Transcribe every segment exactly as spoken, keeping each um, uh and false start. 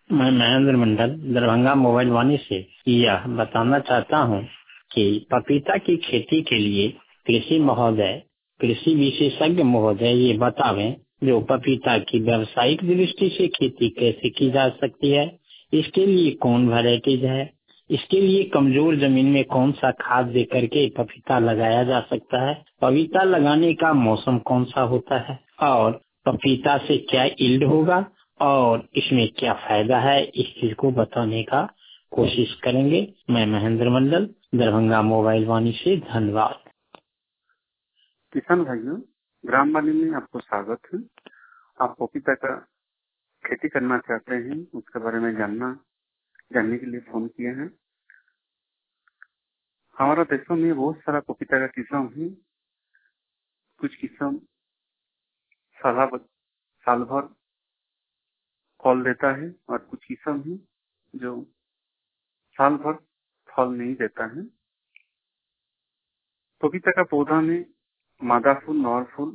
मैं महेंद्र मंडल दरभंगा मोबाइल वाणी से यह बताना चाहता हूँ कि पपीता की खेती के लिए कृषि महोदय कृषि विशेषज्ञ महोदय ये बतावें जो पपीता की व्यावसायिक दृष्टि से खेती कैसे की जा सकती है, इसके लिए कौन वैरायटीज है, इसके लिए कमजोर जमीन में कौन सा खाद दे करके पपीता लगाया जा सकता है, पपीता लगाने का मौसम कौन सा होता है और पपीता से क्या यील्ड होगा और इसमें क्या फायदा है, इस चीज को बताने का कोशिश करेंगे। मैं महेंद्र मंडल दरभंगा मोबाइल वाणी से, धन्यवाद। किसान भाइयों, ग्राम वाणी में आपको स्वागत है। आप पपीता का खेती करना चाहते हैं, उसके बारे में जानना जानने के लिए फोन किए हैं। हमारा देशों में बहुत सारा पपीता का किस्म है। कुछ किस्म साल साल भर फल देता है और कुछ किस्म है जो साल भर फल नहीं देता है। पपीता का पौधा में मादा फूल, नर फूल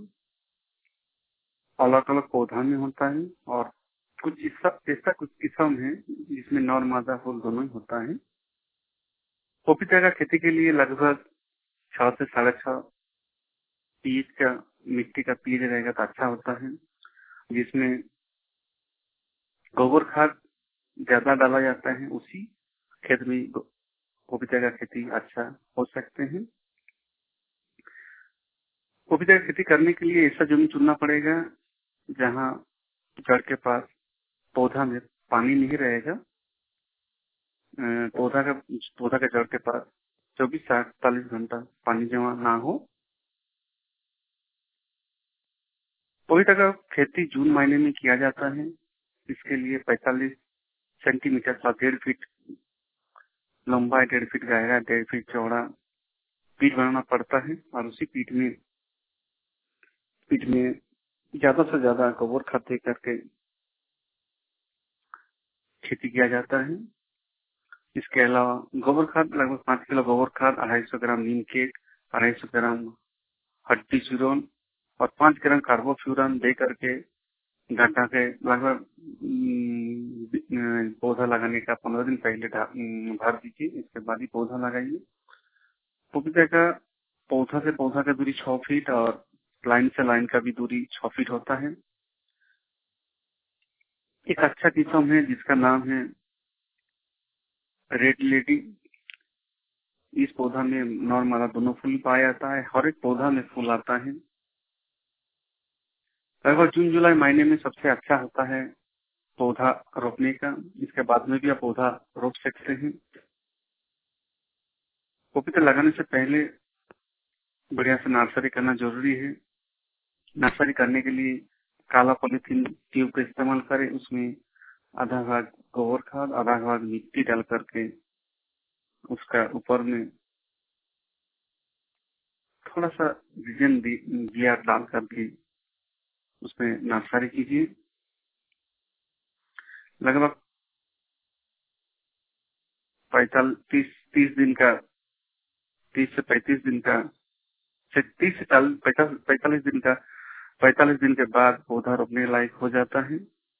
अलग अलग पौधा में होता है और कुछ ऐसा ऐसा कुछ किस्म है जिसमें नर मादा फूल दोनों ही होता है। पपीता का खेती के लिए लगभग छह से साढ़े छह पीएच का मिट्टी का पीएच रहेगा तो अच्छा होता है, जिसमें गोबर खाद ज्यादा डाला जाता है। उसी खेत में पपीता का खेती अच्छा हो सकते हैं। पपीता की खेती करने के लिए ऐसा जमीन चुनना पड़ेगा जहाँ जड़ के पास पौधा में पानी नहीं रहेगा। अ, पौधा का पौधा के जड़ के पास चौबीस से अड़तालीस घंटा पानी जमा ना हो। पपीता का खेती जून महीने में किया जाता है। इसके लिए पैंतालीस सेंटीमीटर का डेढ़ फीट लंबा, डेढ़ फीट गहरा, डेढ़ फीट चौड़ा पीट बनाना पड़ता है और उसी पीट में पीट में ज्यादा से ज्यादा गोबर खाद दे करके खेती किया जाता है। इसके अलावा गोबर खाद लगभग पाँच किलो गोबर खाद, अढ़ाई सौ ग्राम नीम केक, अढ़ाई सौ ग्राम हड्डी चूरन और पाँच ग्राम कार्बोफ्यूरन दे करके गड्ढा के लगभग पौधा लगाने का पंद्रह दिन पहले भर दीजिए। इसके बाद ही पौधा लगाइए। पपीता का पौधा से पौधा का दूरी छह फीट और लाइन से लाइन का भी दूरी छह फीट होता है। एक अच्छा किस्म है जिसका नाम है रेड लेडी। इस पौधा में नर मादा दोनों फूल पाया जाता है। हर एक पौधा में फूल आता है। लगभग जून जुलाई महीने में सबसे अच्छा होता है पौधा रोपने का। इसके बाद में भी आप पौधा रोप सकते हैं। पपीता लगाने से पहले बढ़िया से नर्सरी करना जरूरी है। नर्सरी करने के लिए काला पॉलीथीन ट्यूब का इस्तेमाल करें। उसमें आधा भाग गोबर खाद, आधा भाग मिट्टी डाल करके उसका ऊपर में थोड़ा सा विजन बिया डाल करके उसमें नर्सरी कीजिए। लगभग पैतालीस तीस तीस दिन का तीस से पैंतीस दिन का से तीस से पैतालीस दिन का पैतालीस दिन के बाद पौधा रोपने लायक हो जाता है।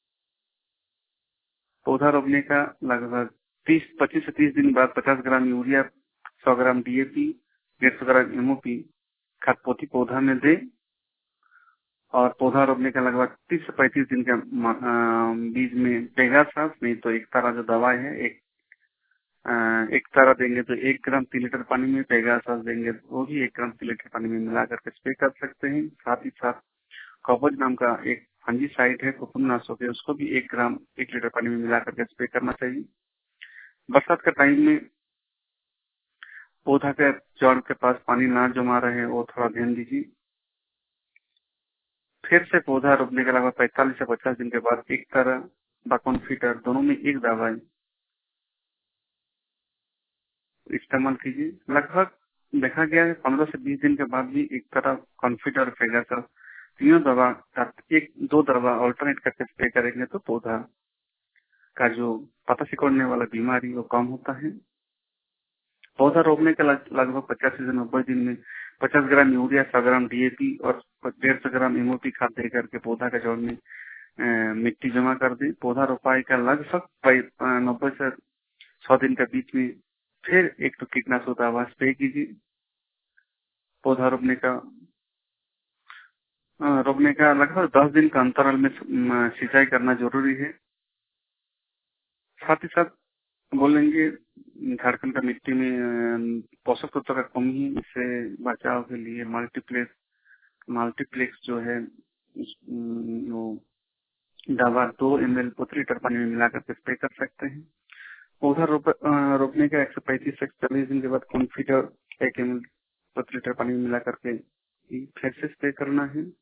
पौधा रोपने का लगभग तीस पच्चीस से तीस दिन बाद पचास ग्राम यूरिया, सौ ग्राम डीएपी, डेढ़ सौ ग्राम एमओपी खाद पोती पौधा में दे और पौधा रोपने का लगभग तीस से पैंतीस दिन के बीज में पेगासास नहीं तो एक तारा जो दवाई है एक आ, एक तारा देंगे तो एक ग्राम तीन लीटर पानी में, पेगासास देंगे तो वो भी एक ग्राम तीन लीटर पानी में मिला करके स्प्रे कर सकते हैं। साथ ही साथ कवच नाम का एक फंजीसाइड है कुकुरनाशक है, उसको भी एक ग्राम एक लीटर पानी में मिला करके स्प्रे करना चाहिए। बरसात के टाइम में पौधा के जड़ के पास पानी ना जमा रहे वो थोड़ा ध्यान दीजिए। फिर से पौधा रोपने के लगभग पैंतालीस से पचास दिन के बाद एक तरह बाकोनफिटर दोनों में एक दवाई इस्तेमाल कीजिए। लगभग देखा गया है पंद्रह से बीस दिन के बाद भी एक तरह कॉन्फिटर फेगासर तीनों दवा का एक दो दवा ऑल्टरनेट करके स्प्रे करेंगे तो पौधा का जो पत्ता सिकुड़ने वाला बीमारी वो कम होता है। पौधा रोपने के लगभग पचासी से नब्बे दिन में पचास ग्राम यूरिया, सौ ग्राम डीएपी और डेढ़ सौ ग्राम एमओपी खाद दे करके पौधा के जड़ में मिट्टी जमा कर दें। पौधा रोपाई का लगभग नब्बे से सौ दिन के बीच में फिर एक तो कीटनाशक दवा स्प्रे कीजिए। पौधा रोपने का रोपने का लगभग दस दिन का अंतराल में सिंचाई करना जरूरी है। साथ ही साथ बोलेंगे झारखंड का मिट्टी में पोषक तत्व का कमी है, इससे बचाव के लिए मल्टीप्लेक्स मल्टीप्लेक्स जो है वो दवा दो एम एल प्रति लीटर पानी में मिलाकर स्प्रे कर सकते हैं। पौधा रोप, रोपने का एक सौ पैंतीस से चालीस दिन के बाद कॉन्फिडर एक एम एल प्रति लीटर पानी में मिला करके फिर से स्प्रे करना है।